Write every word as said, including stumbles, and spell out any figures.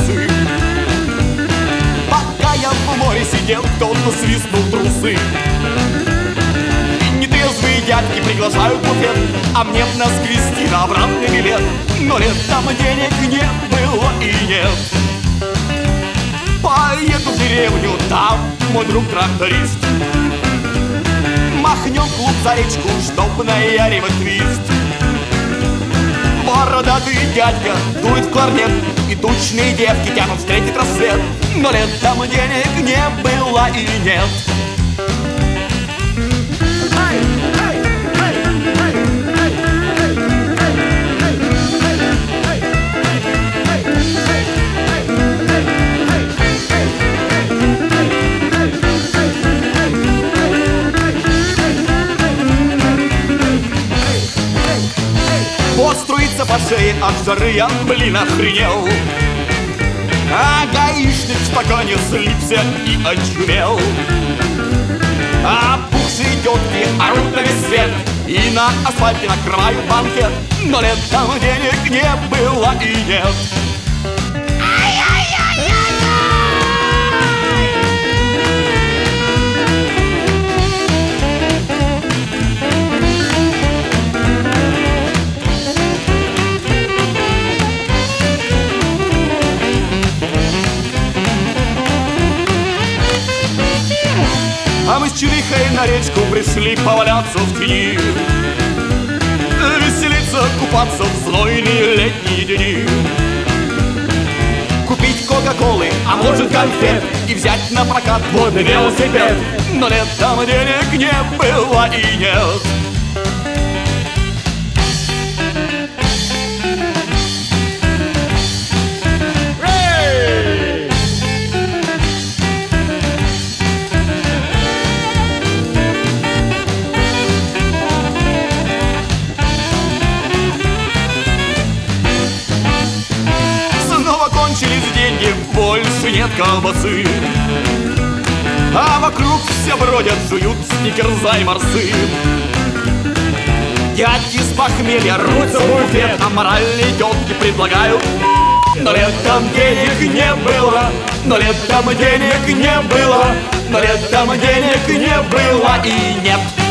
часы. Пока я в море сидел, кто-то свистнул трусы. Нетрезвые дядьки приглашают в буфет, а мне б нас грести на обратный билет. Но летом денег не было и нет. Поеду в деревню, там мой друг тракторист. Махнем клуб за речку, чтоб наяривать твист. Бородатый дядька дует в кларнет, и тучные девки тянут встретить рассвет. Но летом денег не было и нет. Вот струится по шее от жары, я, блин, охренел. А гаишник в стакане слипся и очумел. А пухшие тетки орут на весь свет и на асфальте накрывают банкет. Но летом денег не было и нет. А мы с Чирихой на речку пришли поваляться в тени, веселиться, купаться в знойные летние дни. Купить кока-колы, а может конфет, и взять на прокат водный велосипед. Но летом денег не было и нет. Кончились деньги, больше нет колбасы, а вокруг все бродят, жуют сникерза и морсы. Дядьки с похмелья рвутся в буфет, а моральные тетки предлагают. Но летом денег не было, но летом денег не было, но летом денег не было и нет.